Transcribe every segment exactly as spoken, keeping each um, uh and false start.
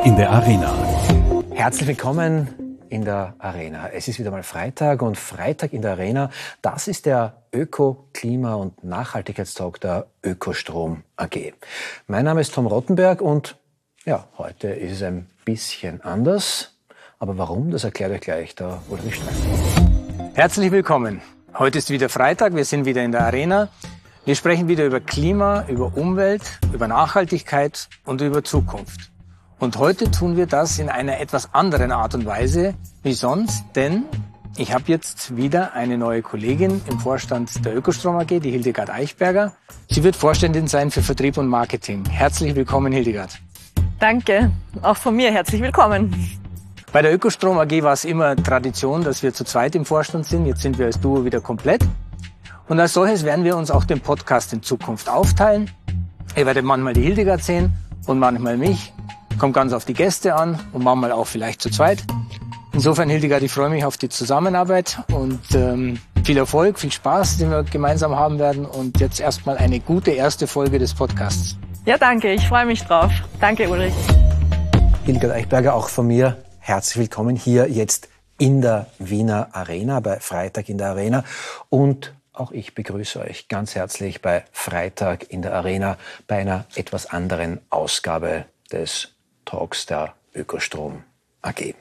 in der Arena. Herzlich willkommen in der Arena. Es ist wieder mal Freitag und Freitag in der Arena, das ist der Öko-, Klima- und Nachhaltigkeitstalk der Ökostrom A G. Mein Name ist Tom Rottenberg und ja, heute ist es ein bisschen anders. Aber warum, das erklärt euch gleich der Ulrich Stein. Herzlich willkommen. Heute ist wieder Freitag, wir sind wieder in der Arena. Wir sprechen wieder über Klima, über Umwelt, über Nachhaltigkeit und über Zukunft. Und heute tun wir das in einer etwas anderen Art und Weise wie sonst, denn ich habe jetzt wieder eine neue Kollegin im Vorstand der Ökostrom A G, die Hildegard Eichberger. Sie wird Vorständin sein für Vertrieb und Marketing. Herzlich willkommen, Hildegard. Danke, auch von mir herzlich willkommen. Bei der Ökostrom A G war es immer Tradition, dass wir zu zweit im Vorstand sind. Jetzt sind wir als Duo wieder komplett. Und als solches werden wir uns auch den Podcast in Zukunft aufteilen. Ihr werdet manchmal die Hildegard sehen und manchmal mich. Kommt ganz auf die Gäste an und manchmal auch vielleicht zu zweit. Insofern, Hildegard, ich freue mich auf die Zusammenarbeit und ähm, viel Erfolg, viel Spaß, den wir gemeinsam haben werden. Und jetzt erstmal eine gute erste Folge des Podcasts. Ja, danke, ich freue mich drauf. Danke, Ulrich. Hildegard Eichberger, auch von mir herzlich willkommen hier jetzt in der Wiener Arena, bei Freitag in der Arena. Und auch ich begrüße euch ganz herzlich bei Freitag in der Arena bei einer etwas anderen Ausgabe des Talks der Ökostrom A G.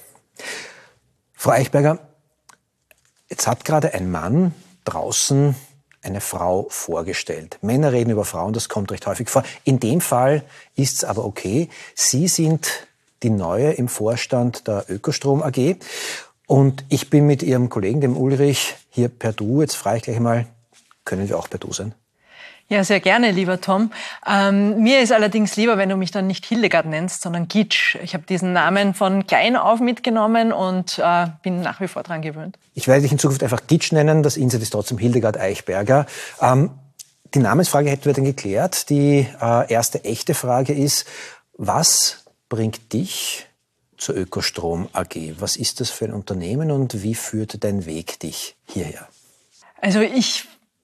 Frau Eichberger, jetzt hat gerade ein Mann draußen eine Frau vorgestellt. Männer reden über Frauen, das kommt recht häufig vor. In dem Fall ist es aber okay. Sie sind die Neue im Vorstand der Ökostrom A G. Und ich bin mit Ihrem Kollegen, dem Ulrich, hier per Du. Jetzt frage ich gleich mal, können wir auch per Du sein? Ja, sehr gerne, lieber Tom. Ähm, mir ist allerdings lieber, wenn du mich dann nicht Hildegard nennst, sondern Gitsch. Ich habe diesen Namen von klein auf mitgenommen und äh, bin nach wie vor dran gewöhnt. Ich werde dich in Zukunft einfach Gitsch nennen. Das Inset ist trotzdem Hildegard Eichberger. Ähm, die Namensfrage hätten wir dann geklärt. Die äh, erste echte Frage ist, was bringt dich zur Ökostrom A G? Was ist das für ein Unternehmen und wie führt dein Weg dich hierher? Also ich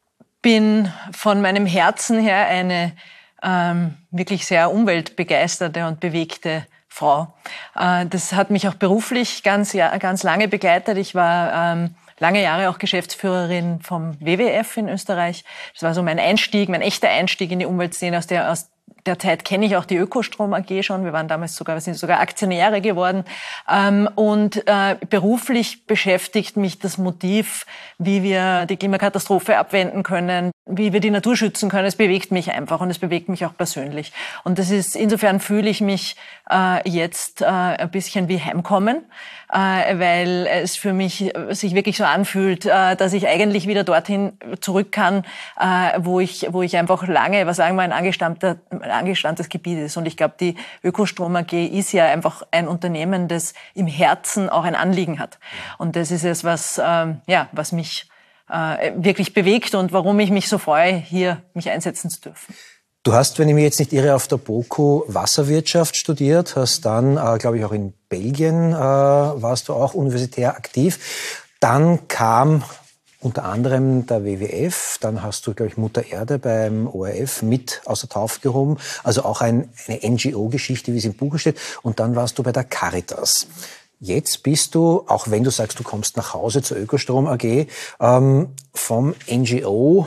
bin von meinem Herzen her eine ähm, wirklich sehr umweltbegeisterte und bewegte Frau. Äh, das hat mich auch beruflich ganz, ja, ganz lange begleitet. Ich war ähm, lange Jahre auch Geschäftsführerin vom W W F in Österreich. Das war so mein Einstieg, mein echter Einstieg in die Umweltszene. Aus der, aus der Zeit kenne ich auch die Ökostrom A G schon. Wir waren damals sogar, wir sind sogar Aktionäre geworden. Ähm, und äh, beruflich beschäftigt mich das Motiv, wie wir die Klimakatastrophe abwenden können, wie wir die Natur schützen können. Es bewegt mich einfach und es bewegt mich auch persönlich. Und das ist, insofern fühle ich mich äh, jetzt äh, ein bisschen wie Heimkommen, äh, weil es für mich sich wirklich so anfühlt, äh, dass ich eigentlich wieder dorthin zurück kann, äh, wo ich, wo ich einfach lange, was sagen wir, ein angestammter, ein angestammtes Gebiet ist. Und ich glaube, die Ökostrom A G ist ja einfach ein Unternehmen, das im Herzen auch ein Anliegen hat. Und das ist es, was, ähm, ja, was mich äh, wirklich bewegt und warum ich mich so freue, hier mich einsetzen zu dürfen. Du hast, wenn ich mich jetzt nicht irre, auf der BOKU Wasserwirtschaft studiert, hast dann, äh, glaube ich, auch in Belgien äh, warst du auch universitär aktiv. Dann kam unter anderem der W W F, dann hast du, glaube ich, Mutter Erde beim O R F mit aus der Taufe gehoben, also auch ein, eine N G O-Geschichte, wie es im Buch steht. Und dann warst du bei der Caritas. Jetzt bist du, auch wenn du sagst, du kommst nach Hause zur Ökostrom A G, ähm, vom N G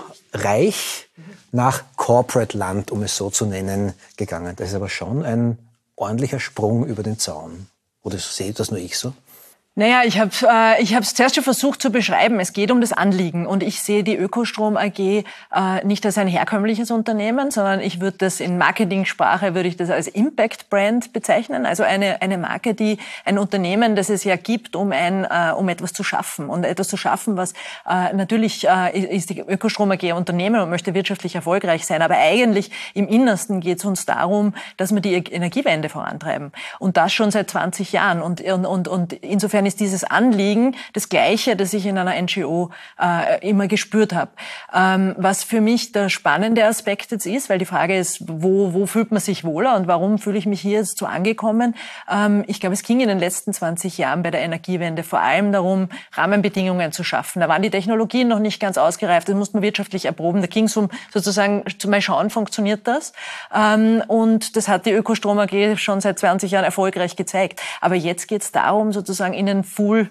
O-Reich nach Corporate-Land, um es so zu nennen, gegangen. Das ist aber schon ein ordentlicher Sprung über den Zaun. Oder sehe das nur ich so? Naja, ich habe äh, ich habe es zuerst schon versucht zu beschreiben. Es geht um das Anliegen und ich sehe die Ökostrom A G äh, nicht als ein herkömmliches Unternehmen, sondern ich würde das in Marketingsprache würde ich das als Impact Brand bezeichnen. Also eine eine Marke, die ein Unternehmen, das es ja gibt, um ein äh, um etwas zu schaffen und etwas zu schaffen, was äh, natürlich äh, ist die Ökostrom A G ein Unternehmen und möchte wirtschaftlich erfolgreich sein, aber eigentlich im Innersten geht es uns darum, dass wir die Energiewende vorantreiben und das schon seit zwanzig Jahren und und und insofern ist dieses Anliegen das Gleiche, das ich in einer N G O äh, immer gespürt habe. Ähm, was für mich der spannende Aspekt jetzt ist, weil die Frage ist, wo, wo fühlt man sich wohler und warum fühle ich mich hier jetzt so angekommen? Ähm, ich glaube, es ging in den letzten zwanzig Jahren bei der Energiewende vor allem darum, Rahmenbedingungen zu schaffen. Da waren die Technologien noch nicht ganz ausgereift, das musste man wirtschaftlich erproben. Da ging es um sozusagen zu mal schauen, funktioniert das? Ähm, und das hat die Ökostrom A G schon seit zwanzig Jahren erfolgreich gezeigt. Aber jetzt geht es darum, sozusagen in den Full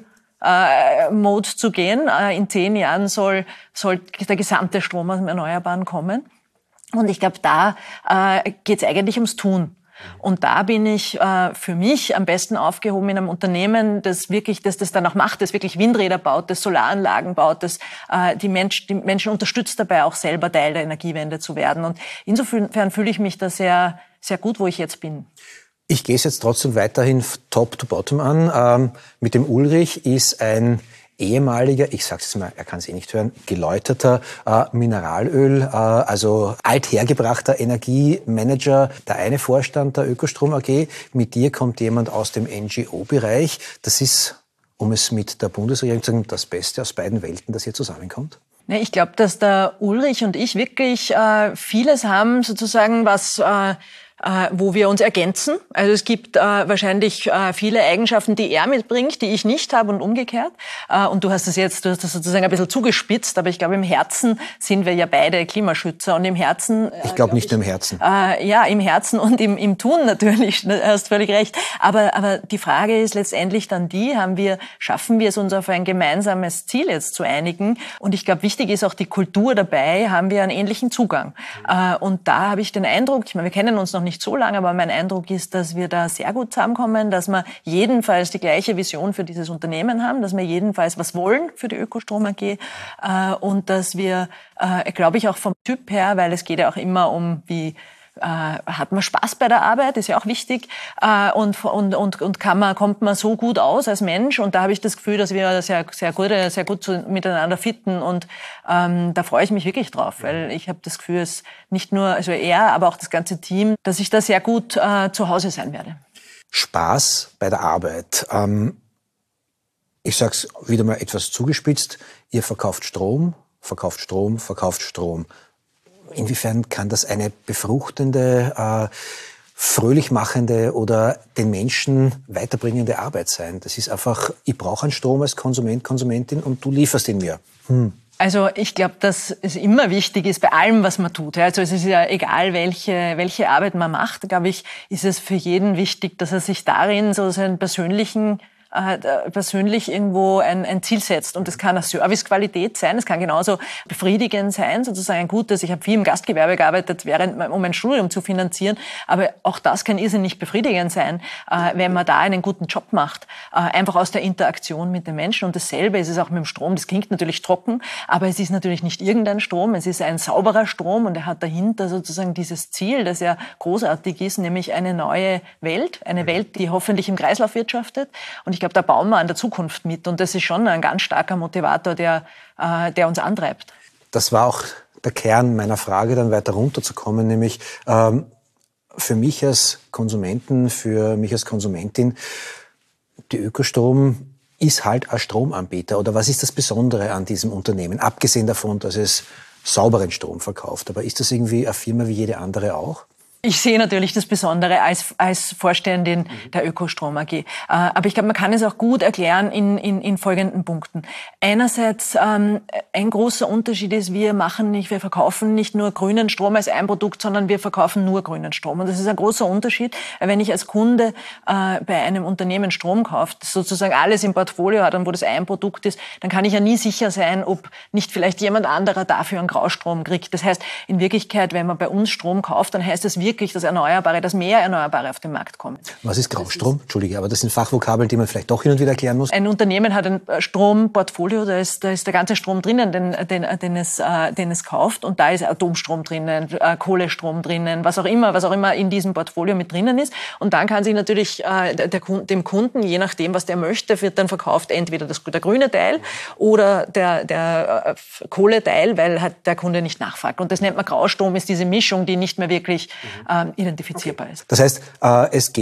Äh, Mode zu gehen. Äh, in zehn Jahren soll, soll der gesamte Strom aus dem Erneuerbaren kommen. Und ich glaube, da äh, geht es eigentlich ums Tun. Und da bin ich äh, für mich am besten aufgehoben in einem Unternehmen, das wirklich, das das dann auch macht, das wirklich Windräder baut, das Solaranlagen baut, das äh, die, Mensch, die Menschen unterstützt dabei auch selber Teil der Energiewende zu werden. Und insofern fühle ich mich da sehr, sehr gut, wo ich jetzt bin. Ich gehe es jetzt trotzdem weiterhin top to bottom an. Ähm, mit dem Ulrich ist ein ehemaliger, ich sag's jetzt mal, er kann es eh nicht hören, geläuterter äh, Mineralöl, äh, also althergebrachter Energiemanager, der eine Vorstand der Ökostrom A G. Mit dir kommt jemand aus dem N G O-Bereich. Das ist, um es mit der Bundesregierung zu sagen, das Beste aus beiden Welten, das hier zusammenkommt? Ich glaube, dass der Ulrich und ich wirklich äh, vieles haben, sozusagen, was äh, äh, wo wir uns ergänzen. Also es gibt äh, wahrscheinlich äh, viele Eigenschaften, die er mitbringt, die ich nicht habe und umgekehrt. Äh, und du hast das jetzt, du hast das sozusagen ein bisschen zugespitzt, aber ich glaube, im Herzen sind wir ja beide Klimaschützer und im Herzen... Äh, ich glaube glaub nicht nur im Herzen. Äh, ja, im Herzen und im, im Tun natürlich, du hast völlig recht. Aber, aber die Frage ist letztendlich dann die, haben wir, schaffen wir es uns auf ein gemeinsames Ziel jetzt zu einigen? Und ich glaube, wichtig ist auch die Kultur dabei, haben wir einen ähnlichen Zugang. Äh, und da habe ich den Eindruck, ich meine, wir kennen uns noch nicht so lange, aber mein Eindruck ist, dass wir da sehr gut zusammenkommen, dass wir jedenfalls die gleiche Vision für dieses Unternehmen haben, dass wir jedenfalls was wollen für die Ökostrom A G äh, und dass wir, äh, glaube ich, auch vom Typ her, weil es geht ja auch immer um, wie äh, hat man Spaß bei der Arbeit, ist ja auch wichtig äh, und, und, und, und kann man, kommt man so gut aus als Mensch und da habe ich das Gefühl, dass wir sehr, sehr gut, sehr gut zu, miteinander fitten und ähm, da freue ich mich wirklich drauf, weil ich habe das Gefühl, es nicht nur, also er, aber auch das ganze Team, dass ich da sehr gut äh, zu Hause sein werde. Spaß bei der Arbeit. Ähm, ich sag's wieder mal etwas zugespitzt, ihr verkauft Strom, verkauft Strom, verkauft Strom. Inwiefern kann das eine befruchtende, äh, fröhlich machende oder den Menschen weiterbringende Arbeit sein? Das ist einfach, ich brauche einen Strom als Konsument, Konsumentin und du lieferst ihn mir. Hm. Also ich glaube, dass es immer wichtig ist bei allem, was man tut. Also es ist ja egal, welche welche Arbeit man macht, glaube ich, ist es für jeden wichtig, dass er sich darin so seinen persönlichen äh, persönlich irgendwo ein, ein Ziel setzt. Und das kann eine Servicequalität sein, es kann genauso befriedigend sein, sozusagen ein gutes. Ich habe viel im Gastgewerbe gearbeitet, während, um mein Studium zu finanzieren. Aber auch das kann irrsinnig befriedigend sein, äh, wenn man da einen guten Job macht. Äh, einfach aus der Interaktion mit den Menschen. Und dasselbe ist es auch mit dem Strom. Das klingt natürlich trocken, aber es ist natürlich nicht irgendein Strom. Es ist ein sauberer Strom und er hat dahinter sozusagen dieses Ziel, das ja großartig ist, nämlich eine neue Welt. Eine Welt, die hoffentlich im Kreislauf wirtschaftet. Und ich glaube, da bauen wir an der Zukunft mit. Und das ist schon ein ganz starker Motivator, der, äh, der uns antreibt. Das war auch der Kern meiner Frage, dann weiter runterzukommen, nämlich ähm, für mich als Konsumenten, für mich als Konsumentin, die Ökostrom ist halt ein Stromanbieter. Oder was ist das Besondere an diesem Unternehmen? Abgesehen davon, dass es sauberen Strom verkauft. Aber ist das irgendwie eine Firma wie jede andere auch? Ich sehe natürlich das Besondere als, als Vorständin der Ökostrom A G. Aber ich glaube, man kann es auch gut erklären in, in, in folgenden Punkten. Einerseits, ähm, ein großer Unterschied ist, wir machen nicht, wir verkaufen nicht nur grünen Strom als ein Produkt, sondern wir verkaufen nur grünen Strom. Und das ist ein großer Unterschied, wenn ich als Kunde äh, bei einem Unternehmen Strom kaufe, das sozusagen alles im Portfolio hat und wo das ein Produkt ist, dann kann ich ja nie sicher sein, ob nicht vielleicht jemand anderer dafür einen Graustrom kriegt. Das heißt, in Wirklichkeit, wenn man bei uns Strom kauft, dann heißt es wirklich, dass Erneuerbare, dass mehr Erneuerbare auf den Markt kommen. Was ist Graustrom? Entschuldige, aber das sind Fachvokabeln, die man vielleicht doch hin und wieder erklären muss. Ein Unternehmen hat ein Stromportfolio, da ist, da ist der ganze Strom drinnen, den, den, den, es, äh, den es kauft. Und da ist Atomstrom drinnen, äh, Kohlestrom drinnen, was auch immer, was auch immer in diesem Portfolio mit drinnen ist. Und dann kann sich natürlich äh, der, dem Kunden, je nachdem, was der möchte, wird dann verkauft entweder das, der grüne Teil oder der, der äh, Kohleteil, weil halt der Kunde nicht nachfragt. Und das nennt man Graustrom, ist diese Mischung, die nicht mehr wirklich äh, identifizierbar okay. ist. Das heißt, äh, es geht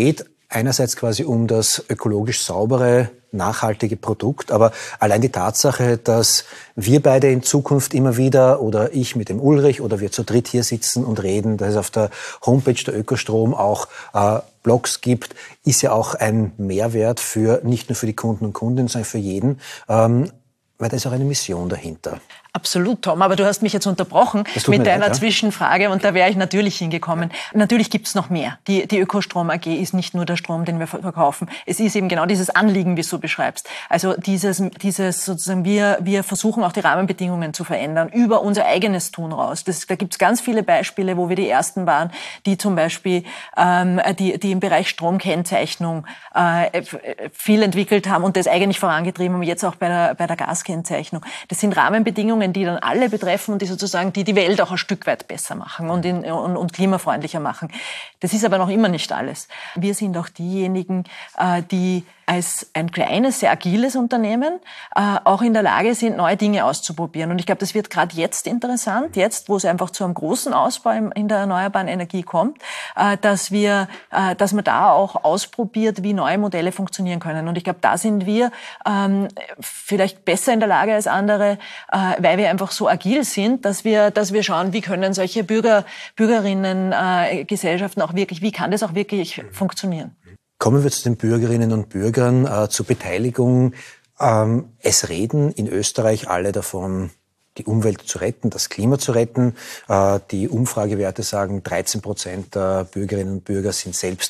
einerseits quasi um das ökologisch saubere, nachhaltige Produkt, aber allein die Tatsache, dass wir beide in Zukunft immer wieder oder ich mit dem Ulrich oder wir zu dritt hier sitzen und reden, dass es auf der Homepage der Ökostrom auch äh, Blogs gibt, ist ja auch ein Mehrwert für nicht nur für die Kunden und Kundinnen, sondern für jeden, ähm, weil da ist auch eine Mission dahinter. Absolut, Tom, aber du hast mich jetzt unterbrochen mit deiner leid, ja? Zwischenfrage und da wäre ich natürlich hingekommen. Natürlich gibt es noch mehr. Die, die Ökostrom A G ist nicht nur der Strom, den wir verkaufen. Es ist eben genau dieses Anliegen, wie du beschreibst. Also dieses, dieses sozusagen, wir, wir versuchen auch die Rahmenbedingungen zu verändern, über unser eigenes Tun raus. Das, da gibt es ganz viele Beispiele, wo wir die Ersten waren, die zum Beispiel ähm, die, die im Bereich Stromkennzeichnung äh, viel entwickelt haben und das eigentlich vorangetrieben haben, jetzt auch bei der, bei der Gaskennzeichnung. Das sind Rahmenbedingungen, die dann alle betreffen und die sozusagen die die Welt auch ein Stück weit besser machen und, in, und, und klimafreundlicher machen. Das ist aber noch immer nicht alles. Wir sind auch diejenigen, äh, die als ein kleines, sehr agiles Unternehmen äh, auch in der Lage sind, neue Dinge auszuprobieren. Und ich glaube, das wird gerade jetzt interessant, jetzt, wo es einfach zu einem großen Ausbau im, in der erneuerbaren Energie kommt, äh, dass wir, äh, dass man da auch ausprobiert, wie neue Modelle funktionieren können. Und ich glaube, da sind wir ähm, vielleicht besser in der Lage als andere, äh, weil wir einfach so agil sind, dass wir, dass wir schauen, wie können solche Bürger, Bürgerinnen, äh, Gesellschaften auch wirklich, wie kann das auch wirklich funktionieren? Kommen wir zu den Bürgerinnen und Bürgern, äh, zur Beteiligung. Ähm, es reden in Österreich alle davon, die Umwelt zu retten, das Klima zu retten. Äh, die Umfragewerte sagen, dreizehn Prozent der Bürgerinnen und Bürger sind selbst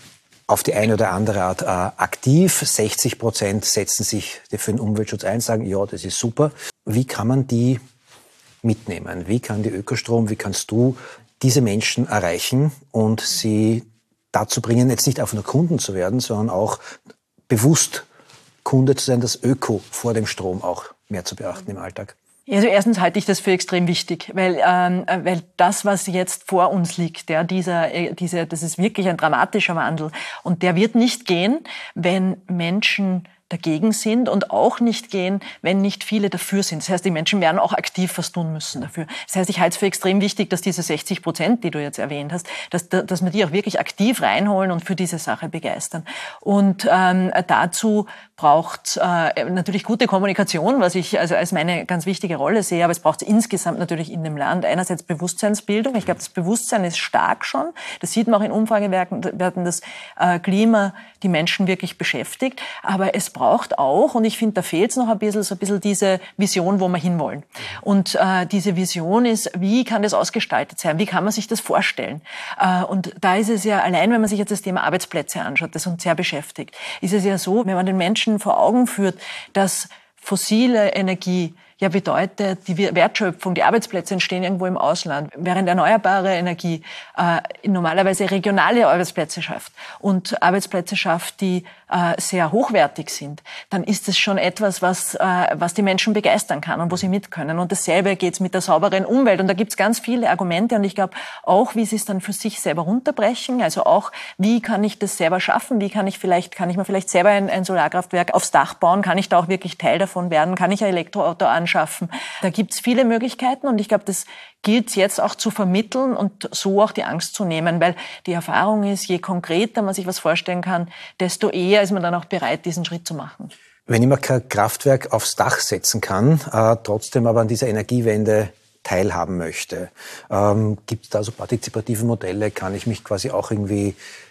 auf die eine oder andere Art äh, aktiv. sechzig Prozent setzen sich für den Umweltschutz ein, sagen, ja, das ist super. Wie kann man die mitnehmen? Wie kann die Ökostrom, wie kannst du diese Menschen erreichen und sie dazu bringen, jetzt nicht einfach nur Kunden zu werden, sondern auch bewusst Kunde zu sein, das Öko vor dem Strom auch mehr zu beachten im Alltag? Also erstens halte ich das für extrem wichtig, weil, ähm, weil das, was jetzt vor uns liegt, ja, dieser, dieser, das ist wirklich ein dramatischer Wandel und der wird nicht gehen, wenn Menschen dagegen sind und auch nicht gehen, wenn nicht viele dafür sind. Das heißt, die Menschen werden auch aktiv was tun müssen dafür. Das heißt, ich halte es für extrem wichtig, dass diese sechzig Prozent, die du jetzt erwähnt hast, dass, dass wir die auch wirklich aktiv reinholen und für diese Sache begeistern. Und ähm, dazu braucht äh, natürlich gute Kommunikation, was ich also als meine ganz wichtige Rolle sehe, aber es braucht insgesamt natürlich in dem Land einerseits Bewusstseinsbildung. Ich glaube, das Bewusstsein ist stark schon. Das sieht man auch in Umfragewerten, dass äh, Klima die Menschen wirklich beschäftigt. Aber es braucht auch, und ich finde, da fehlt es noch ein bisschen, so ein bisschen diese Vision, wo wir hinwollen. Und äh, diese Vision ist, wie kann das ausgestaltet sein? Wie kann man sich das vorstellen? Äh, und da ist es ja, allein wenn man sich jetzt das Thema Arbeitsplätze anschaut, das uns sehr beschäftigt, ist es ja so, wenn man den Menschen vor Augen führt, dass fossile Energie ja bedeutet, die Wertschöpfung, die Arbeitsplätze entstehen irgendwo im Ausland, während erneuerbare Energie äh, normalerweise regionale Arbeitsplätze schafft und Arbeitsplätze schafft, die äh, sehr hochwertig sind, dann ist es schon etwas, was äh, was die Menschen begeistern kann und wo sie mit können. Und dasselbe geht's mit der sauberen Umwelt. Und da gibt's ganz viele Argumente. Und ich glaube auch, wie sie es dann für sich selber runterbrechen. Also auch, wie kann ich das selber schaffen? Wie kann ich vielleicht, kann ich mir vielleicht selber ein, ein Solarkraftwerk aufs Dach bauen? Kann ich da auch wirklich Teil davon werden? Kann ich ein Elektroauto anschaffen? Da gibt's viele Möglichkeiten. Und ich glaube, das gilt jetzt auch zu vermitteln und so auch die Angst zu nehmen, weil die Erfahrung ist, je konkreter man sich was vorstellen kann, desto eher ist man dann auch bereit, diesen Schritt zu machen. Wenn ich mir kein Kraftwerk aufs Dach setzen kann, äh, trotzdem aber an dieser Energiewende teilhaben möchte, ähm, gibt es da so partizipative Modelle? Kann ich mich quasi auch irgendwie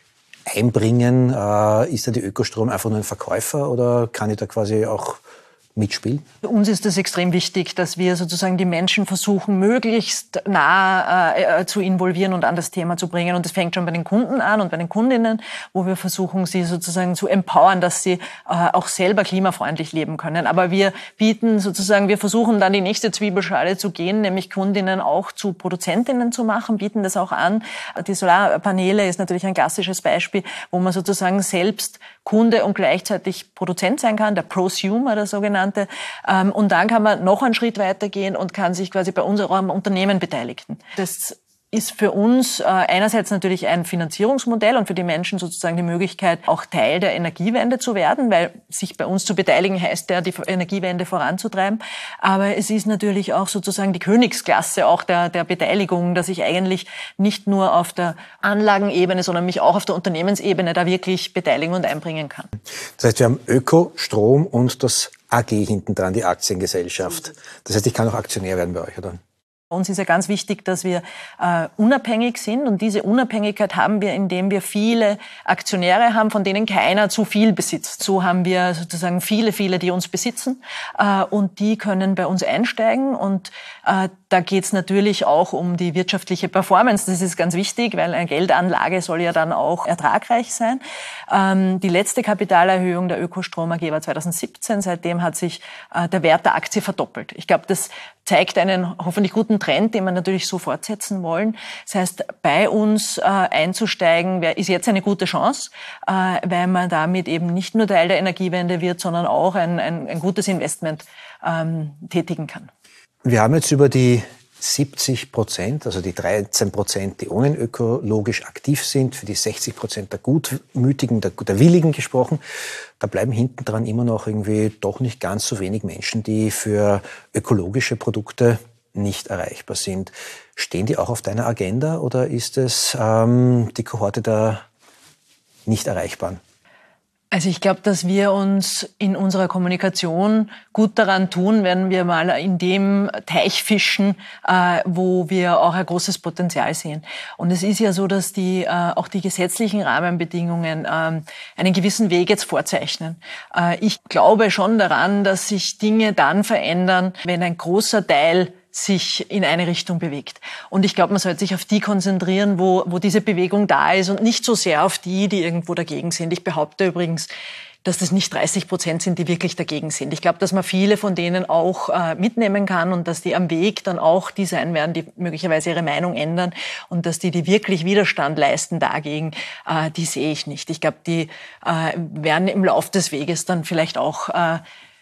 einbringen? Äh, ist da die Ökostrom einfach nur ein Verkäufer oder kann ich da quasi auch mitspielen? Für uns ist es extrem wichtig, dass wir sozusagen die Menschen versuchen, möglichst nah äh, zu involvieren und an das Thema zu bringen. Und das fängt schon bei den Kunden an und bei den Kundinnen, wo wir versuchen, sie sozusagen zu empowern, dass sie äh, auch selber klimafreundlich leben können. Aber wir bieten sozusagen, wir versuchen dann die nächste Zwiebelschale zu gehen, nämlich Kundinnen auch zu Produzentinnen zu machen, bieten das auch an. Die Solarpaneele ist natürlich ein klassisches Beispiel, wo man sozusagen selbst Kunde und gleichzeitig Produzent sein kann, der Prosumer, der sogenannte. Und dann kann man noch einen Schritt weiter gehen und kann sich quasi bei unserem Unternehmen beteiligen. Das ist für uns äh, einerseits natürlich ein Finanzierungsmodell und für die Menschen sozusagen die Möglichkeit, auch Teil der Energiewende zu werden, weil sich bei uns zu beteiligen heißt ja, die Energiewende voranzutreiben. Aber es ist natürlich auch sozusagen die Königsklasse auch der, der Beteiligung, dass ich eigentlich nicht nur auf der Anlagenebene, sondern mich auch auf der Unternehmensebene da wirklich beteiligen und einbringen kann. Das heißt, wir haben Öko, Strom und das A G hinten dran, die Aktiengesellschaft. Das heißt, ich kann auch Aktionär werden bei euch, oder? Uns ist ja ganz wichtig, dass wir äh, unabhängig sind und diese Unabhängigkeit haben wir, indem wir viele Aktionäre haben, von denen keiner zu viel besitzt. So haben wir sozusagen viele, viele, die uns besitzen äh, und die können bei uns einsteigen und äh, da geht es natürlich auch um die wirtschaftliche Performance. Das ist ganz wichtig, weil eine Geldanlage soll ja dann auch ertragreich sein. Ähm, die letzte Kapitalerhöhung der Ökostrom A G war zwanzig siebzehn. Seitdem hat sich äh, der Wert der Aktie verdoppelt. Ich glaube, das zeigt einen hoffentlich guten Trend, den wir natürlich so fortsetzen wollen. Das heißt, bei uns äh, einzusteigen, wär, ist jetzt eine gute Chance, äh, weil man damit eben nicht nur Teil der Energiewende wird, sondern auch ein, ein, ein gutes Investment ähm, tätigen kann. Wir haben jetzt über die siebzig Prozent, also die dreizehn Prozent, die unökologisch aktiv sind, für die sechzig Prozent der Gutmütigen, der, der Willigen gesprochen. Da bleiben hinten dran immer noch irgendwie doch nicht ganz so wenig Menschen, die für ökologische Produkte nicht erreichbar sind. Stehen die auch auf deiner Agenda oder ist es ähm, die Kohorte der nicht Erreichbaren? Also ich glaube, dass wir uns in unserer Kommunikation gut daran tun, wenn wir mal in dem Teich fischen, äh, wo wir auch ein großes Potenzial sehen. Und es ist ja so, dass die äh, auch die gesetzlichen Rahmenbedingungen äh, einen gewissen Weg jetzt vorzeichnen. Äh, ich glaube schon daran, dass sich Dinge dann verändern, wenn ein großer Teil sich in eine Richtung bewegt. Und ich glaube, man sollte sich auf die konzentrieren, wo, wo diese Bewegung da ist und nicht so sehr auf die, die irgendwo dagegen sind. Ich behaupte übrigens, dass das nicht dreißig Prozent sind, die wirklich dagegen sind. Ich glaube, dass man viele von denen auch äh, mitnehmen kann und dass die am Weg dann auch die sein werden, die möglicherweise ihre Meinung ändern und dass die, die wirklich Widerstand leisten dagegen, äh, die sehe ich nicht. Ich glaube, die äh, werden im Lauf des Weges dann vielleicht auch äh,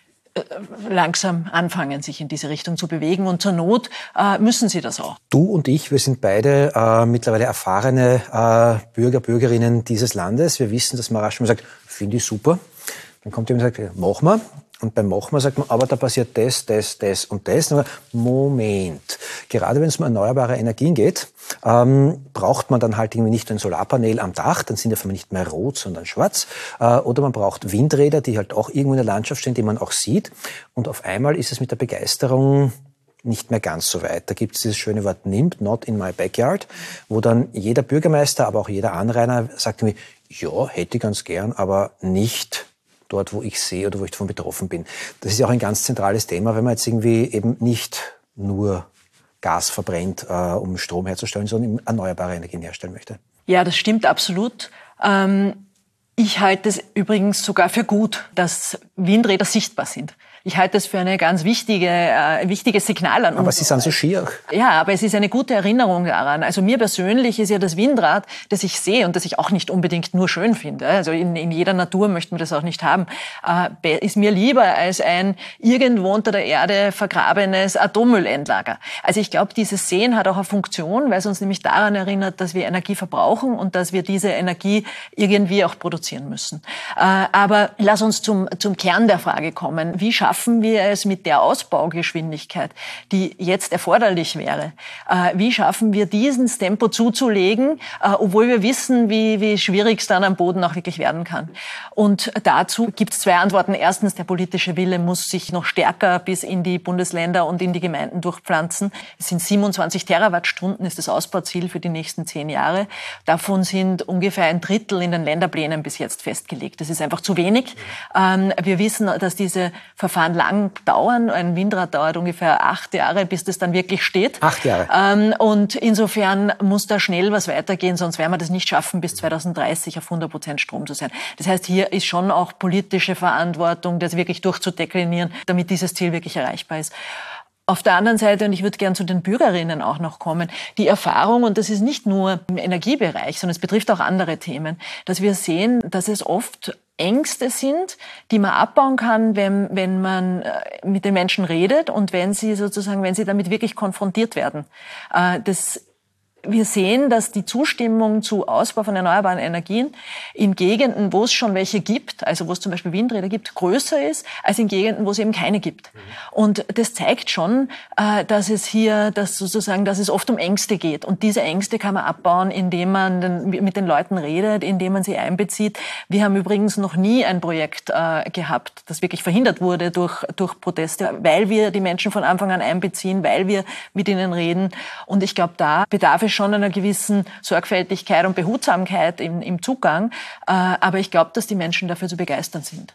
langsam anfangen, sich in diese Richtung zu bewegen. Und zur Not äh, müssen sie das auch. Du und ich, wir sind beide äh, mittlerweile erfahrene äh, Bürger, Bürgerinnen dieses Landes. Wir wissen, dass man rasch mal sagt, finde ich super. Dann kommt jemand und sagt, mach mal. Und beim Machen sagt man, aber da passiert das, das, das und das. Aber Moment. Gerade wenn es um erneuerbare Energien geht, ähm, braucht man dann halt irgendwie nicht ein Solarpanel am Dach, dann sind die auf einmal nicht mehr rot, sondern schwarz. Äh, oder man braucht Windräder, die halt auch irgendwo in der Landschaft stehen, die man auch sieht. Und auf einmal ist es mit der Begeisterung nicht mehr ganz so weit. Da gibt es dieses schöne Wort N I M B, not in my backyard, wo dann jeder Bürgermeister, aber auch jeder Anrainer sagt mir, ja, hätte ich ganz gern, aber nicht dort, wo ich sehe oder wo ich davon betroffen bin. Das ist ja auch ein ganz zentrales Thema, wenn man jetzt irgendwie eben nicht nur Gas verbrennt, äh, um Strom herzustellen, sondern erneuerbare Energien herstellen möchte. Ja, das stimmt absolut. Ähm, ich halte es übrigens sogar für gut, dass Windräder sichtbar sind. Ich halte das für eine ganz wichtige, äh, wichtiges Signal an uns. Aber sie sind so schier. Ja, aber es ist eine gute Erinnerung daran. Also mir persönlich ist ja das Windrad, das ich sehe und das ich auch nicht unbedingt nur schön finde. Also in, in jeder Natur möchten wir das auch nicht haben. Äh, ist mir lieber als ein irgendwo unter der Erde vergrabenes Atommüllendlager. Also ich glaube, dieses Sehen hat auch eine Funktion, weil es uns nämlich daran erinnert, dass wir Energie verbrauchen und dass wir diese Energie irgendwie auch produzieren müssen. Äh, aber lass uns zum, zum Kern der Frage kommen. Wie schaffen Schaffen wir es mit der Ausbaugeschwindigkeit, die jetzt erforderlich wäre? Äh, wie schaffen wir diesen Tempo zuzulegen, äh, obwohl wir wissen, wie, wie schwierig es dann am Boden auch wirklich werden kann? Und dazu gibt es zwei Antworten. Erstens, der politische Wille muss sich noch stärker bis in die Bundesländer und in die Gemeinden durchpflanzen. Es sind siebenundzwanzig Terawattstunden, ist das Ausbauziel für die nächsten zehn Jahre. Davon sind ungefähr ein Drittel in den Länderplänen bis jetzt festgelegt. Das ist einfach zu wenig. Ähm, wir wissen, dass diese Verfahren lang dauern. Ein Windrad dauert ungefähr acht Jahre, bis das dann wirklich steht. Acht Jahre. Ähm, und insofern muss da schnell was weitergehen, sonst werden wir das nicht schaffen, bis zweitausenddreißig auf hundert Prozent Strom zu sein. Das heißt, hier ist schon auch politische Verantwortung, das wirklich durchzudeklinieren, damit dieses Ziel wirklich erreichbar ist. Auf der anderen Seite, und ich würde gern zu den Bürgerinnen auch noch kommen, die Erfahrung, und das ist nicht nur im Energiebereich, sondern es betrifft auch andere Themen, dass wir sehen, dass es oft Ängste sind, die man abbauen kann, wenn, wenn man mit den Menschen redet und wenn sie sozusagen, wenn sie damit wirklich konfrontiert werden. Das Wir sehen, dass die Zustimmung zu Ausbau von erneuerbaren Energien in Gegenden, wo es schon welche gibt, also wo es zum Beispiel Windräder gibt, größer ist als in Gegenden, wo es eben keine gibt. Mhm. Und das zeigt schon, dass es hier, dass sozusagen, dass es oft um Ängste geht. Und diese Ängste kann man abbauen, indem man mit den Leuten redet, indem man sie einbezieht. Wir haben übrigens noch nie ein Projekt gehabt, das wirklich verhindert wurde durch, durch Proteste, weil wir die Menschen von Anfang an einbeziehen, weil wir mit ihnen reden. Und ich glaube, da bedarf es schon einer gewissen Sorgfältigkeit und Behutsamkeit im, im Zugang. Äh, aber ich glaube, dass die Menschen dafür zu begeistern sind.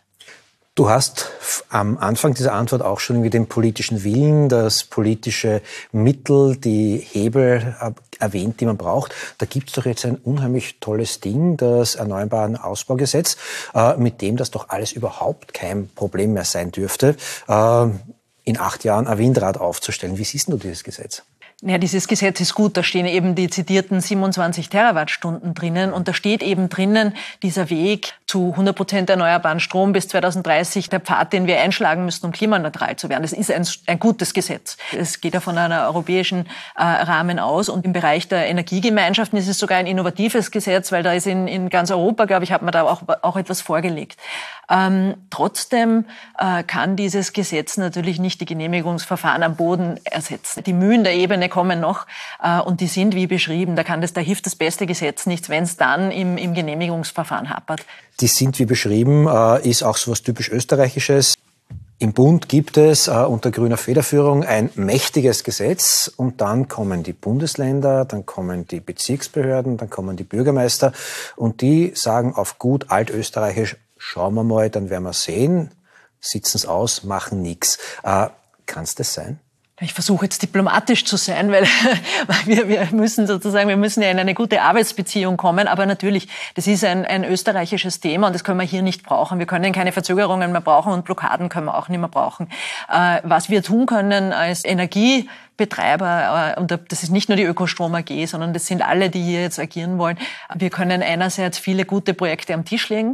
Du hast am Anfang dieser Antwort auch schon irgendwie den politischen Willen, das politische Mittel, die Hebel erwähnt, die man braucht. Da gibt es doch jetzt ein unheimlich tolles Ding, das Erneuerbaren Ausbaugesetz, äh, mit dem das doch alles überhaupt kein Problem mehr sein dürfte, äh, in acht Jahren ein Windrad aufzustellen. Wie siehst du dieses Gesetz? Ja, dieses Gesetz ist gut. Da stehen eben die zitierten siebenundzwanzig Terawattstunden drinnen. Und da steht eben drinnen dieser Weg zu hundert Prozent erneuerbaren Strom bis zweitausenddreißig, der Pfad, den wir einschlagen müssen, um klimaneutral zu werden. Das ist ein, ein gutes Gesetz. Es geht ja von einem europäischen äh, Rahmen aus. Und im Bereich der Energiegemeinschaften ist es sogar ein innovatives Gesetz, weil da ist in, in ganz Europa, glaube ich, hat man da auch, auch etwas vorgelegt. Ähm, trotzdem äh, kann dieses Gesetz natürlich nicht die Genehmigungsverfahren am Boden ersetzen. Die Mühen der Ebene kommen noch äh, und die sind wie beschrieben. Da kann das, da hilft das beste Gesetz nichts, wenn es dann im, im Genehmigungsverfahren hapert. Die sind wie beschrieben, äh, ist auch so was typisch Österreichisches. Im Bund gibt es äh, unter grüner Federführung ein mächtiges Gesetz und dann kommen die Bundesländer, dann kommen die Bezirksbehörden, dann kommen die Bürgermeister und die sagen auf gut altösterreichisch, schauen wir mal, dann werden wir sehen, sitzen es aus, machen nichts. Äh, kann es das sein? Ich versuche jetzt diplomatisch zu sein, weil wir, wir müssen sozusagen, wir müssen ja in eine gute Arbeitsbeziehung kommen. Aber natürlich, das ist ein, ein österreichisches Thema und das können wir hier nicht brauchen. Wir können keine Verzögerungen mehr brauchen und Blockaden können wir auch nicht mehr brauchen. Äh, was wir tun können als Energie Betreiber, und das ist nicht nur die Ökostrom A G, sondern das sind alle, die hier jetzt agieren wollen. Wir können einerseits viele gute Projekte am Tisch legen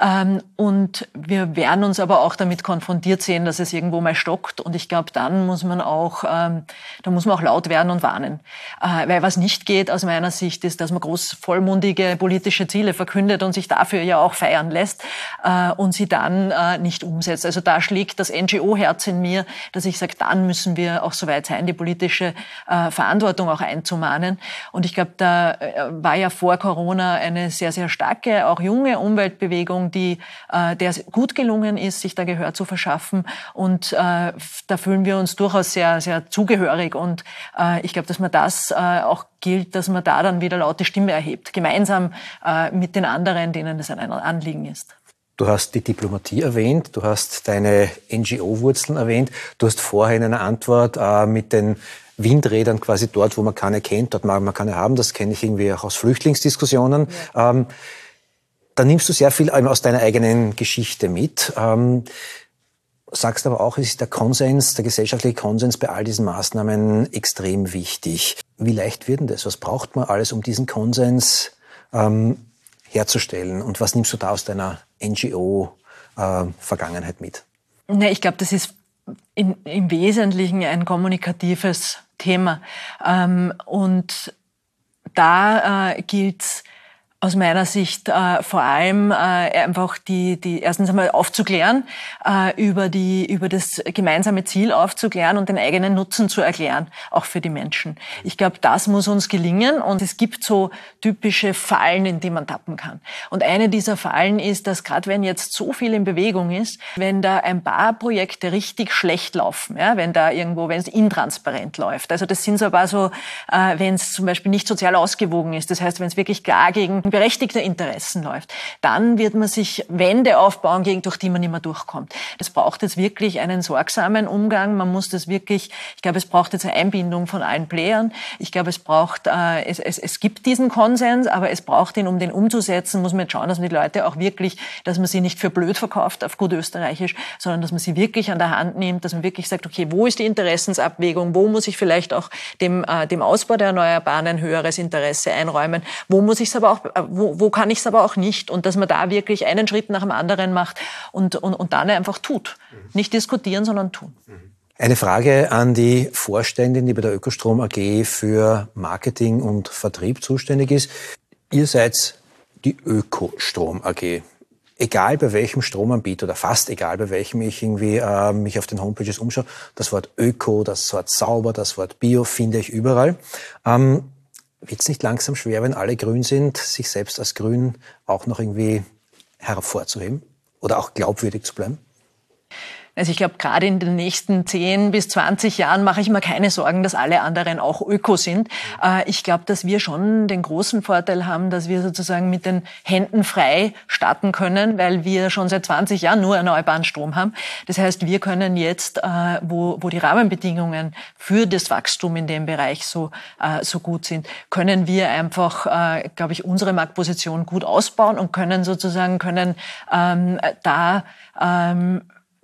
und wir werden uns aber auch damit konfrontiert sehen, dass es irgendwo mal stockt und ich glaube, dann muss man auch, da muss man auch laut werden und warnen. Weil was nicht geht aus meiner Sicht ist, dass man groß vollmundige politische Ziele verkündet und sich dafür ja auch feiern lässt und sie dann nicht umsetzt. Also da schlägt das N G O-Herz in mir, dass ich sage, dann müssen wir auch so weit sein, die politische äh, Verantwortung auch einzumahnen. Und ich glaube, da äh, war ja vor Corona eine sehr, sehr starke, auch junge Umweltbewegung, die äh, der gut gelungen ist, sich da Gehör zu verschaffen. Und äh, da fühlen wir uns durchaus sehr, sehr zugehörig. Und äh, ich glaube, dass man das äh, auch gilt, dass man da dann wieder laute Stimme erhebt, gemeinsam äh, mit den anderen, denen es ein Anliegen ist. Du hast die Diplomatie erwähnt, du hast deine N G O-Wurzeln erwähnt, du hast vorher in einer Antwort äh, mit den Windrädern quasi dort, wo man keine kennt, dort mag man keine haben, das kenne ich irgendwie auch aus Flüchtlingsdiskussionen. Ja. Ähm, da nimmst du sehr viel aus deiner eigenen Geschichte mit. Ähm, sagst aber auch, es ist der Konsens, der gesellschaftliche Konsens bei all diesen Maßnahmen extrem wichtig. Wie leicht wird denn das? Was braucht man alles, um diesen Konsens ähm, herzustellen? Und was nimmst du da aus deiner N G O-Vergangenheit äh, mit? Ne, ich glaube, das ist in, im Wesentlichen ein kommunikatives Thema. Ähm, und da äh, gilt es aus meiner Sicht äh, vor allem äh, einfach die, die erstens einmal aufzuklären, äh, über die, über das gemeinsame Ziel aufzuklären und den eigenen Nutzen zu erklären, auch für die Menschen. Ich glaube, das muss uns gelingen und es gibt so typische Fallen, in die man tappen kann. Und eine dieser Fallen ist, dass gerade wenn jetzt so viel in Bewegung ist, wenn da ein paar Projekte richtig schlecht laufen, ja, wenn da irgendwo, wenn es intransparent läuft. Also das sind so ein paar so, äh, wenn es zum Beispiel nicht sozial ausgewogen ist, das heißt, wenn es wirklich klar gegen berechtigte Interessen läuft, dann wird man sich Wände aufbauen, gegen durch die man nicht mehr durchkommt. Das braucht jetzt wirklich einen sorgsamen Umgang. Man muss das wirklich, ich glaube, es braucht jetzt eine Einbindung von allen Playern. Ich glaube, es braucht, äh, es, es, es gibt diesen Konsens, aber es braucht ihn, um den umzusetzen, muss man jetzt schauen, dass man die Leute auch wirklich, dass man sie nicht für blöd verkauft, auf gut österreichisch, sondern dass man sie wirklich an der Hand nimmt, dass man wirklich sagt, okay, wo ist die Interessensabwägung, wo muss ich vielleicht auch dem, äh, dem Ausbau der Erneuerbaren ein höheres Interesse einräumen, wo muss ich es aber auch Wo, wo kann ich es aber auch nicht? Und dass man da wirklich einen Schritt nach dem anderen macht und, und, und dann einfach tut. Mhm. Nicht diskutieren, sondern tun. Mhm. Eine Frage an die Vorständin, die bei der Ökostrom A G für Marketing und Vertrieb zuständig ist. Ihr seid die Ökostrom A G. Egal bei welchem Stromanbieter oder fast egal bei welchem ich irgendwie äh, mich auf den Homepages umschaue, das Wort Öko, das Wort sauber, das Wort Bio finde ich überall. Ähm, Wird es nicht langsam schwer, wenn alle grün sind, sich selbst als grün auch noch irgendwie hervorzuheben oder auch glaubwürdig zu bleiben? Also ich glaube, gerade in den nächsten zehn bis zwanzig Jahren mache ich mir keine Sorgen, dass alle anderen auch öko sind. Äh, ich glaube, dass wir schon den großen Vorteil haben, dass wir sozusagen mit den Händen frei starten können, weil wir schon seit zwanzig Jahren nur erneuerbaren Strom haben. Das heißt, wir können jetzt, äh, wo, wo die Rahmenbedingungen für das Wachstum in dem Bereich so, äh, so gut sind, können wir einfach, äh, glaube ich, unsere Marktposition gut ausbauen und können sozusagen, können ähm, da ähm,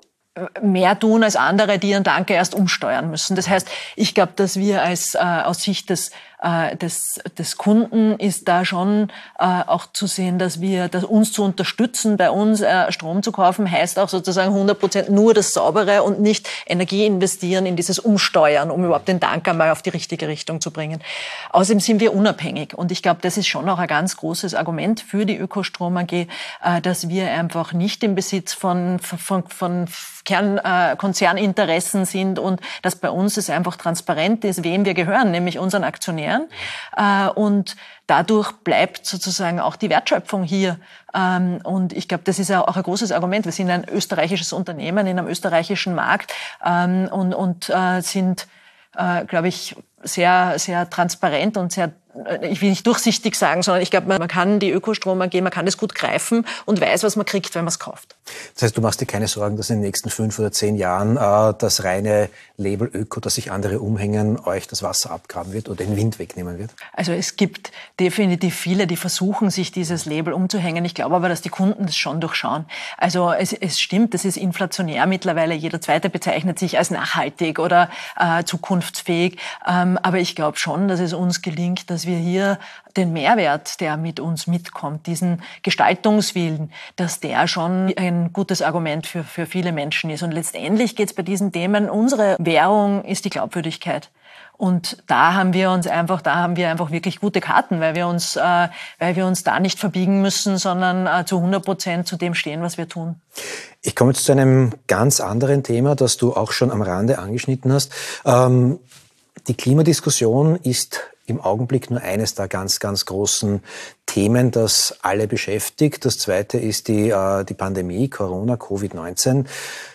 mehr tun als andere, die ihren Tanker erst umsteuern müssen. Das heißt, ich glaube, dass wir als äh, aus Sicht des äh, des des Kunden ist da schon äh, auch zu sehen, dass wir, dass uns zu unterstützen, bei uns äh, Strom zu kaufen, heißt auch sozusagen hundert Prozent nur das Saubere und nicht Energie investieren in dieses Umsteuern, um überhaupt den Tanker mal auf die richtige Richtung zu bringen. Außerdem sind wir unabhängig und ich glaube, das ist schon auch ein ganz großes Argument für die Ökostrom A G, äh, dass wir einfach nicht im Besitz von von, von Kernkonzerninteressen äh, sind und dass bei uns es einfach transparent ist, wem wir gehören, nämlich unseren Aktionären. Äh, und dadurch bleibt sozusagen auch die Wertschöpfung hier. Ähm, und ich glaube, das ist ja auch ein großes Argument. Wir sind ein österreichisches Unternehmen in einem österreichischen Markt ähm, und, und äh, sind, äh, glaube ich, sehr, sehr transparent und sehr, ich will nicht durchsichtig sagen, sondern ich glaube, man kann die Ökostrom A G, man kann das gut greifen und weiß, was man kriegt, wenn man es kauft. Das heißt, du machst dir keine Sorgen, dass in den nächsten fünf oder zehn Jahren äh, das reine Label Öko, das sich andere umhängen, euch das Wasser abgraben wird oder den Wind wegnehmen wird? Also es gibt definitiv viele, die versuchen, sich dieses Label umzuhängen. Ich glaube aber, dass die Kunden das schon durchschauen. Also es, es stimmt, das ist inflationär mittlerweile. Jeder Zweite bezeichnet sich als nachhaltig oder äh, zukunftsfähig. Ähm, aber ich glaube schon, dass es uns gelingt, dass wir hier den Mehrwert, der mit uns mitkommt, diesen Gestaltungswillen, dass der schon ein gutes Argument für, für viele Menschen ist. Und letztendlich geht es bei diesen Themen, unsere Währung ist die Glaubwürdigkeit. Und da haben wir uns einfach, da haben wir einfach wirklich gute Karten, weil wir uns, äh, weil wir uns da nicht verbiegen müssen, sondern äh, zu hundert Prozent zu dem stehen, was wir tun. Ich komme jetzt zu einem ganz anderen Thema, das du auch schon am Rande angeschnitten hast. Ähm, die Klimadiskussion ist im Augenblick nur eines der ganz, ganz großen Themen, das alle beschäftigt. Das zweite ist die, äh, die Pandemie, Corona, Covid neunzehn.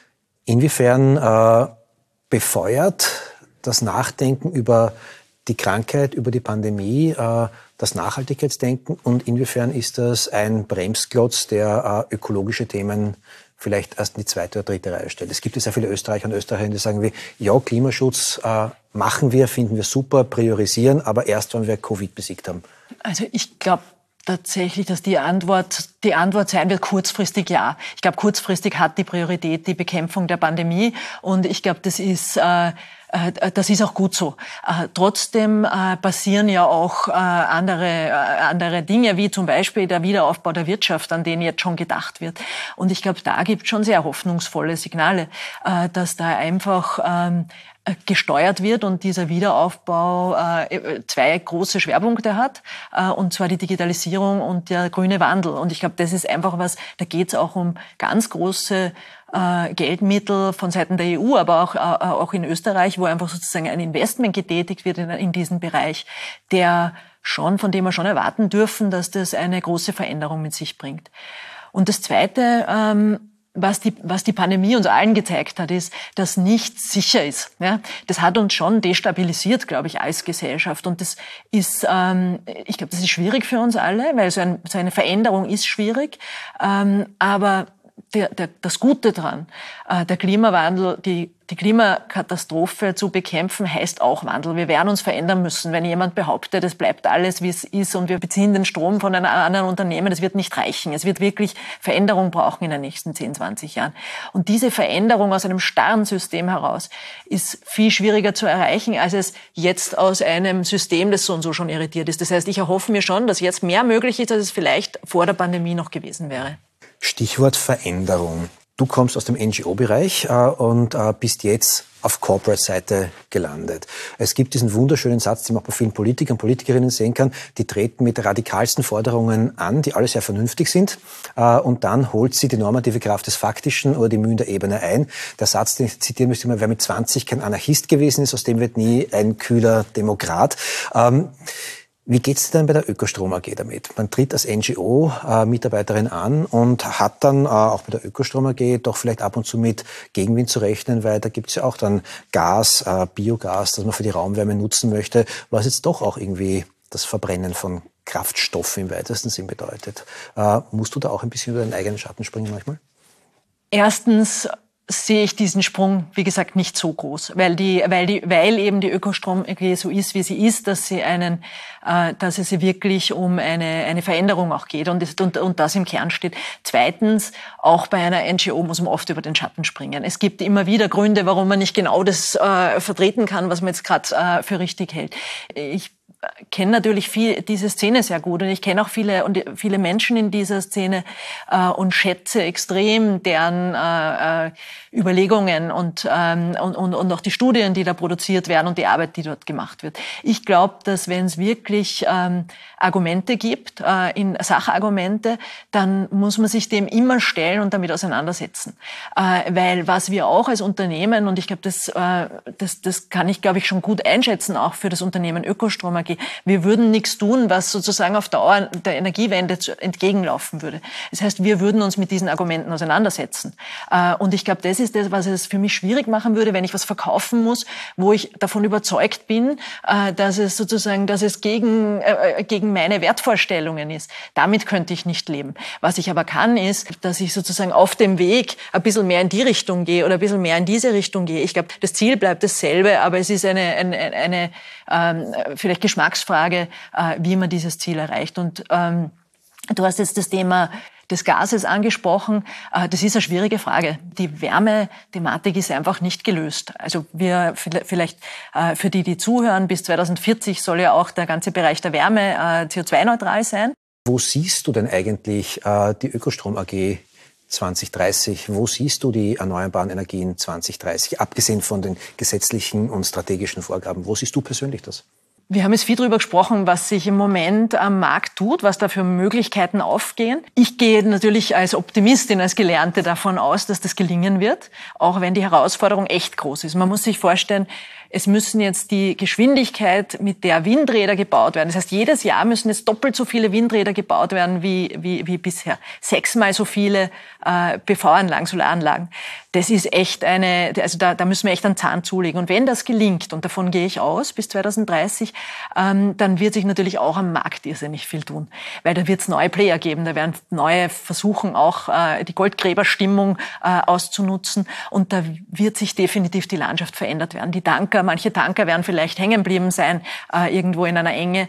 Inwiefern äh, befeuert das Nachdenken über die Krankheit, über die Pandemie, äh, das Nachhaltigkeitsdenken und inwiefern ist das ein Bremsklotz, der äh, ökologische Themen vielleicht erst in die zweite oder dritte Reihe stellt? Es gibt ja sehr viele Österreicher und Österreicherinnen, die sagen wie, ja, Klimaschutz äh, machen wir, finden wir super, priorisieren, aber erst, wenn wir Covid besiegt haben. Also ich glaube tatsächlich, dass die Antwort, die Antwort sein wird kurzfristig ja. Ich glaube, kurzfristig hat die Priorität die Bekämpfung der Pandemie und ich glaube, das ist äh, Das ist auch gut so. Trotzdem passieren ja auch andere, andere Dinge, wie zum Beispiel der Wiederaufbau der Wirtschaft, an den jetzt schon gedacht wird. Und ich glaube, da gibt es schon sehr hoffnungsvolle Signale, dass da einfach gesteuert wird und dieser Wiederaufbau äh, zwei große Schwerpunkte hat, äh, und zwar die Digitalisierung und der grüne Wandel. Und ich glaube, das ist einfach was, da geht es auch um ganz große äh, Geldmittel von Seiten der E U, aber auch, äh, auch in Österreich, wo einfach sozusagen ein Investment getätigt wird in, in diesen Bereich, der schon, von dem wir schon erwarten dürfen, dass das eine große Veränderung mit sich bringt. Und das Zweite, ähm, Was die, was die Pandemie uns allen gezeigt hat, ist, dass nichts sicher ist. Ja? Das hat uns schon destabilisiert, glaube ich, als Gesellschaft. Und das ist, ähm, ich glaube, das ist schwierig für uns alle, weil so, ein, so eine Veränderung ist schwierig. Ähm, aber der, der, das Gute dran, äh, der Klimawandel, die, die Klimakatastrophe zu bekämpfen, heißt auch Wandel. Wir werden uns verändern müssen. Wenn jemand behauptet, es bleibt alles, wie es ist und wir beziehen den Strom von einem anderen Unternehmen, das wird nicht reichen. Es wird wirklich Veränderung brauchen in den nächsten zehn, zwanzig Jahren. Und diese Veränderung aus einem starren System heraus ist viel schwieriger zu erreichen, als es jetzt aus einem System, das so und so schon irritiert ist. Das heißt, ich erhoffe mir schon, dass jetzt mehr möglich ist, als es vielleicht vor der Pandemie noch gewesen wäre. Stichwort Veränderung. Du kommst aus dem N G O-Bereich äh, und äh, bist jetzt auf Corporate-Seite gelandet. Es gibt diesen wunderschönen Satz, den man auch bei vielen Politikern und Politikerinnen sehen kann, die treten mit radikalsten Forderungen an, die alle sehr vernünftig sind, und dann holt sie die normative Kraft des Faktischen oder die Mühen der Ebene ein. Der Satz, den ich zitieren möchte, wer mit zwanzig kein Anarchist gewesen ist, aus dem wird nie ein kühler Demokrat. Ähm, Wie geht's denn bei der Ökostrom A G damit? Man tritt als N G O-Mitarbeiterin äh, an und hat dann äh, auch bei der Ökostrom A G doch vielleicht ab und zu mit Gegenwind zu rechnen, weil da gibt's ja auch dann Gas, äh, Biogas, das man für die Raumwärme nutzen möchte, was jetzt doch auch irgendwie das Verbrennen von Kraftstoffen im weitesten Sinn bedeutet. Äh, musst du da auch ein bisschen über deinen eigenen Schatten springen manchmal? Erstens sehe ich diesen Sprung, wie gesagt, nicht so groß, weil die, weil die, weil eben die Ökostrom A G so ist, wie sie ist, dass sie einen, äh, dass es wirklich um eine eine Veränderung auch geht und, ist, und und das im Kern steht. Zweitens, auch bei einer N G O muss man oft über den Schatten springen. Es gibt immer wieder Gründe, warum man nicht genau das äh, vertreten kann, was man jetzt gerade äh, für richtig hält. Ich kenne natürlich viel diese Szene sehr gut und ich kenne auch viele und viele Menschen in dieser Szene äh, und schätze extrem deren äh, Überlegungen und, ähm, und und und auch die Studien, die da produziert werden und die Arbeit, die dort gemacht wird. Ich glaube, dass wenn es wirklich ähm, Argumente gibt, äh, in Sachargumente, dann muss man sich dem immer stellen und damit auseinandersetzen, äh, weil was wir auch als Unternehmen und ich glaube, das äh, das das kann ich glaube ich schon gut einschätzen auch für das Unternehmen Ökostrom A G. Wir würden nichts tun, was sozusagen auf Dauer der Energiewende entgegenlaufen würde. Das heißt, wir würden uns mit diesen Argumenten auseinandersetzen. Und ich glaube, das ist das, was es für mich schwierig machen würde, wenn ich was verkaufen muss, wo ich davon überzeugt bin, dass es sozusagen, dass es gegen, gegen meine Wertvorstellungen ist. Damit könnte ich nicht leben. Was ich aber kann, ist, dass ich sozusagen auf dem Weg ein bisschen mehr in die Richtung gehe oder ein bisschen mehr in diese Richtung gehe. Ich glaube, das Ziel bleibt dasselbe, aber es ist eine, eine, eine ähm, vielleicht Geschmacksfrage, äh, wie man dieses Ziel erreicht. Und ähm, du hast jetzt das Thema des Gases angesprochen. Äh, das ist eine schwierige Frage. Die Wärmethematik ist einfach nicht gelöst. Also wir vielleicht äh, für die, die zuhören, bis zweitausendvierzig soll ja auch der ganze Bereich der Wärme äh, C O zwei neutral sein. Wo siehst du denn eigentlich äh, die Ökostrom A G zwanzig dreißig? Wo siehst du die erneuerbaren Energien zwanzig dreißig? Abgesehen von den gesetzlichen und strategischen Vorgaben, wo siehst du persönlich das? Wir haben jetzt viel darüber gesprochen, was sich im Moment am Markt tut, was da für Möglichkeiten aufgehen. Ich gehe natürlich als Optimistin, als Gelernte davon aus, dass das gelingen wird, auch wenn die Herausforderung echt groß ist. Man muss sich vorstellen, es müssen jetzt die Geschwindigkeit, mit der Windräder gebaut werden. Das heißt, jedes Jahr müssen jetzt doppelt so viele Windräder gebaut werden wie, wie, wie bisher. Sechsmal so viele äh, P V-Anlagen, Solaranlagen. Das ist echt eine, also da, da müssen wir echt einen Zahn zulegen. Und wenn das gelingt, und davon gehe ich aus, bis zweitausenddreißig, ähm, dann wird sich natürlich auch am Markt irrsinnig viel tun. Weil da wird es neue Player geben, da werden neue versuchen, auch äh, die Goldgräberstimmung äh, auszunutzen. Und da wird sich definitiv die Landschaft verändert werden. Die Tanker, manche Tanker werden vielleicht hängen geblieben sein, äh, irgendwo in einer Enge.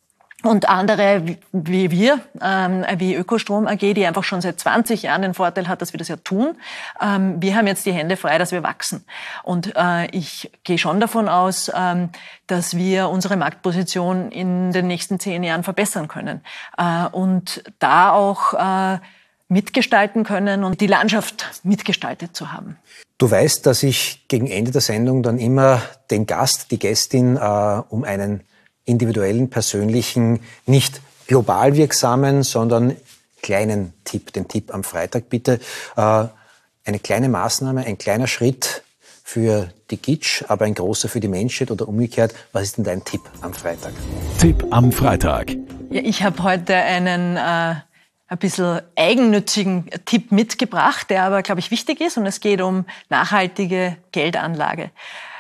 Und andere, wie, wie wir, ähm, wie Ökostrom A G, die einfach schon seit zwanzig Jahren den Vorteil hat, dass wir das ja tun. Ähm, wir haben jetzt die Hände frei, dass wir wachsen. Und äh, ich gehe schon davon aus, ähm, dass wir unsere Marktposition in den nächsten zehn Jahren verbessern können. Äh, und da auch äh, mitgestalten können und die Landschaft mitgestaltet zu haben. Du weißt, dass ich gegen Ende der Sendung dann immer den Gast, die Gästin äh, um einen individuellen, persönlichen, nicht global wirksamen, sondern kleinen Tipp, den Tipp am Freitag bitte. Äh, eine kleine Maßnahme, ein kleiner Schritt für die Gitsch, aber ein großer für die Menschheit oder umgekehrt. Was ist denn dein Tipp am Freitag? Tipp am Freitag. Ja, ich habe heute einen äh, ein bisschen eigennützigen Tipp mitgebracht, der aber, glaube ich, wichtig ist. Und es geht um nachhaltige Geldanlage.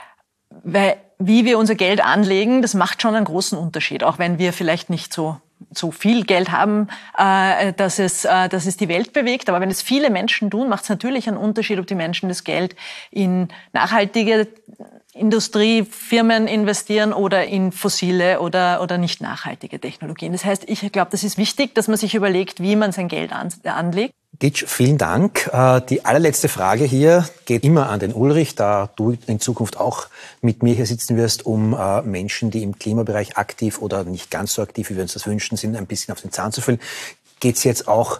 Weil wie wir unser Geld anlegen, das macht schon einen großen Unterschied, auch wenn wir vielleicht nicht so so viel Geld haben, äh, dass es äh, dass es die Welt bewegt. Aber wenn es viele Menschen tun, macht es natürlich einen Unterschied, ob die Menschen das Geld in nachhaltige Industriefirmen investieren oder in fossile oder oder nicht nachhaltige Technologien. Das heißt, ich glaube, das ist wichtig, dass man sich überlegt, wie man sein Geld an, anlegt. Gitsch, vielen Dank. Die allerletzte Frage hier geht immer an den Ulrich, da du in Zukunft auch mit mir hier sitzen wirst, um Menschen, die im Klimabereich aktiv oder nicht ganz so aktiv, wie wir uns das wünschen, sind, ein bisschen auf den Zahn zu füllen. Geht es jetzt auch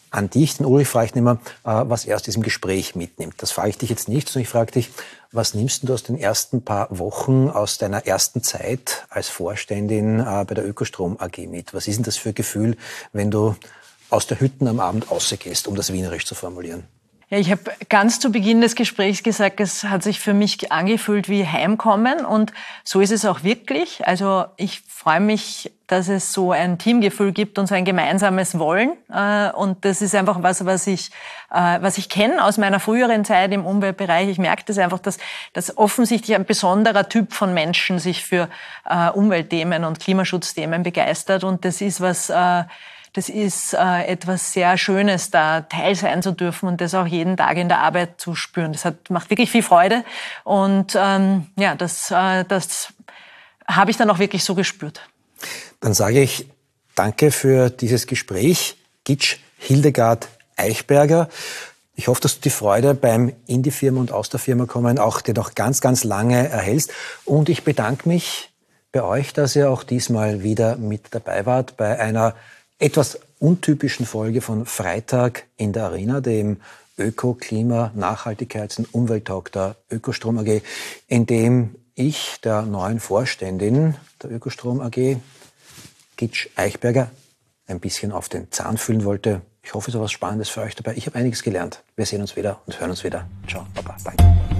an dich. Den Ulrich frage ich nicht mehr, was er aus diesem Gespräch mitnimmt. Das frage ich dich jetzt nicht, sondern ich frage dich, was nimmst du aus den ersten paar Wochen, aus deiner ersten Zeit als Vorständin bei der Ökostrom A G mit? Was ist denn das für ein Gefühl, wenn du aus der Hütten am Abend rausgehst, um das wienerisch zu formulieren? Ja, ich habe ganz zu Beginn des Gesprächs gesagt, es hat sich für mich angefühlt wie Heimkommen und so ist es auch wirklich. Also ich freue mich, dass es so ein Teamgefühl gibt und so ein gemeinsames Wollen und das ist einfach was, was ich was ich kenne aus meiner früheren Zeit im Umweltbereich. Ich merke das einfach, dass, dass offensichtlich ein besonderer Typ von Menschen sich für Umweltthemen und Klimaschutzthemen begeistert und das ist was Das ist äh, etwas sehr Schönes, da Teil sein zu dürfen und das auch jeden Tag in der Arbeit zu spüren. Das hat, macht wirklich viel Freude und ähm, ja, das, äh, das habe ich dann auch wirklich so gespürt. Dann sage ich danke für dieses Gespräch, Gitsch Hildegard Eichberger. Ich hoffe, dass du die Freude beim in die Firma und aus der Firma kommen auch dir noch ganz, ganz lange erhältst. Und ich bedanke mich bei euch, dass ihr auch diesmal wieder mit dabei wart bei einer etwas untypischen Folge von Freitag in der Arena, dem Öko-, Klima-, Nachhaltigkeits- und Umwelttalk der Ökostrom A G, in dem ich der neuen Vorständin der Ökostrom A G, Gitsch Eichberger, ein bisschen auf den Zahn fühlen wollte. Ich hoffe, es ist was Spannendes für euch dabei. Ich habe einiges gelernt. Wir sehen uns wieder und hören uns wieder. Ciao, Baba, danke.